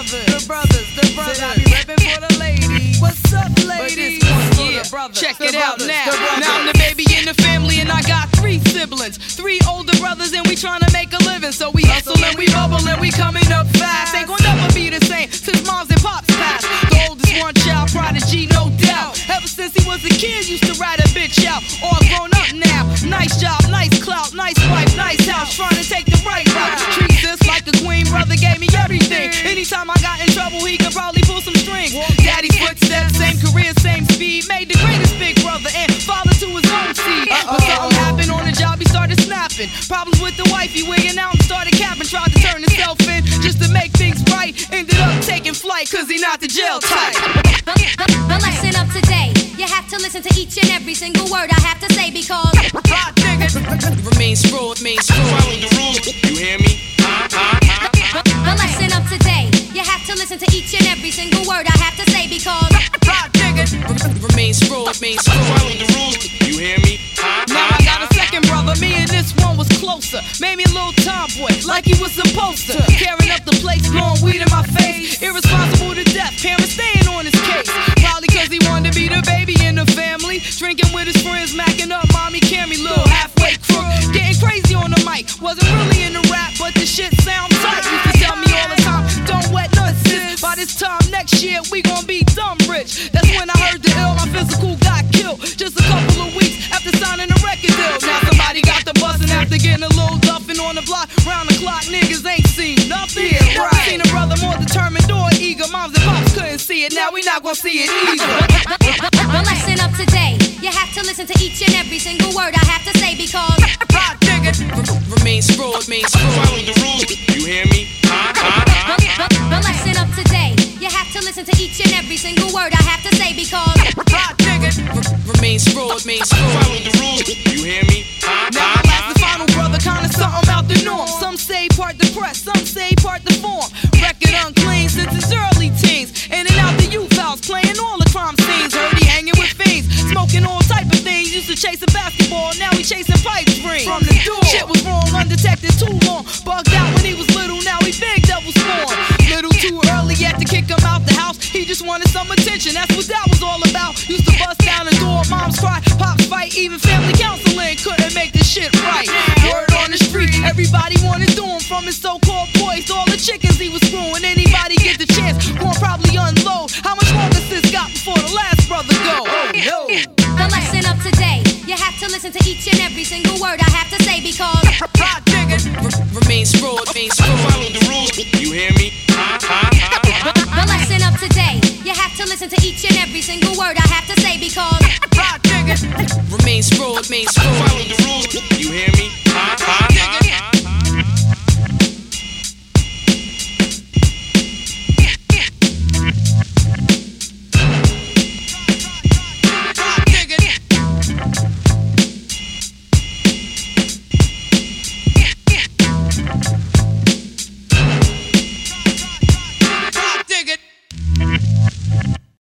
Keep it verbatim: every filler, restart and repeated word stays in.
brothers, the brothers, the brothers. Said I be reppin' for the ladies. What's up, ladies? Yeah, check it out now. Now I'm the baby in the family and I got three siblings, three older brothers and we tryna make a living. So we hustle and we bubble and we coming up fast. Ain't gonna never be the same since moms and pops passed. The oldest one child prodigy, no doubt. Ever since he was a kid, used to ride a bitch out. All grown up now. Nice job, nice clout, nice wife, nice house. Trying to take the right route. Treat this like a queen, brother gave me everything. Anytime I got in trouble, he could probably pull some strings. Daddy's footsteps, same career, same speed. Made the greatest big brother and father to his own seed. But something happened on the job, he started snapping. Problems with the wife, he wigging out and started capping. Tried to turn himself in just to make things right. Ended up taking flight cause he not the jail type. The lesson of today, you have to listen to each and every single word I have to say because Rock niggas remains fraud, remains fraud. Follow the rules, you hear me? The lesson of today, you have to listen to each and every single word I have to say because Rock niggas remains fraud, remains fraud. Follow the rules, you hear me? Now I got a second brother, me and this one was closer. Made me a little tomboy, like he was supposed to. Carrying up the place, blowing weed in my face. Irresponsible to death, parents staying on his case. Probably cause he wanted to be the baby in the family. Drinking with his friends, macking up mommy Cammy, little halfway crook. Getting crazy on the mic, wasn't really in the rap, but the shit sound tight. Used to tell me all the time, don't wet nuts, sis. By this time next year, we gon' be dumb rich. That's when I heard the ill, my physical got killed. Just a couple of weeks after signing a record deal. Now somebody got the bustin' after getting a little duffin' on the block. Round the clock, niggas ain't seen nothing. Yeah, right. Seen a brother more determined or eager. Moms and pops couldn't see it, now we not gon' see it either. the lesson of today, you have to listen to each and every single word I have to say because Rock niggas remains fraud, remains fraud. Follow the rules, you hear me? The lesson of today, you have to listen to each and every single word I have to say because Rock niggas remains fraud, remains fraud. Follow the rules, you hear me? Now my last and final brother, kinda something out the norm. Some say part depressed, some say part deformed. Record unclean since his early teens. In and out the youth house, playing all the crime scenes. Heard he hanging with fiends, smoking all type of things. Used to chase a basketball, now he chasing pipe dreams. From the door, shit was wrong, undetected too long. Bugged out when he was little, now he big double spawn. Little too early yet to kick him out the house. He just wanted some attention, that's what that was all about. Used to bust down the door, moms cry, pops fight, even family counseling couldn't make this shit right. Word on the street, everybody wanted to do him. From his so-called boys to all the chickens he was screwing. Anybody get the chance, gon' probably unload. How much longer sis got before the last brother go? Oh no. The lesson of today, you have to listen to each and every single word I have to say because Rock niggas remains fraud, remains fraud. Follow the rules, you hear me? The lesson of today, you have to listen to each and every single word I have to say because Rock niggas remains fraud, remains fraud.